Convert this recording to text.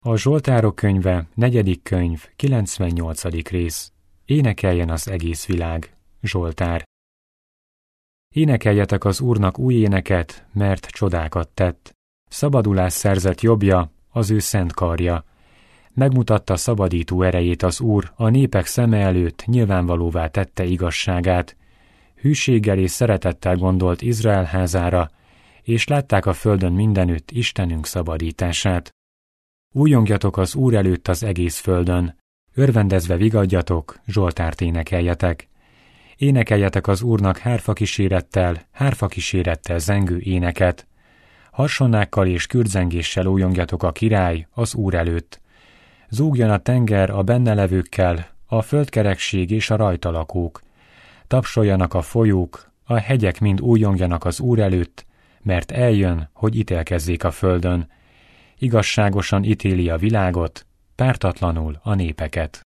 A Zsoltárok könyve, 4. könyv, 98. rész. Énekeljen az egész világ. Zsoltár. Énekeljetek az Úrnak új éneket, mert csodákat tett. Szabadulás szerzett jobbja, az ő szent karja. Megmutatta szabadító erejét az Úr, a népek szeme előtt nyilvánvalóvá tette igazságát. Hűséggel és szeretettel gondolt Izrael házára, és látták a földön mindenütt Istenünk szabadítását. Újongjatok az Úr előtt az egész földön, örvendezve vigadjatok, zsoltárt énekeljetek. Énekeljetek az Úrnak hárfa kísérettel zengő éneket. Harsonnákkal és kürdzengéssel újongjatok a király az Úr előtt. Zúgjon a tenger a benne levőkkel, a földkerekség és a rajta lakók. Tapsoljanak a folyók, a hegyek mind újongjanak az Úr előtt, mert eljön, hogy ítélkezzék a földön. Igazságosan ítéli a világot, pártatlanul a népeket.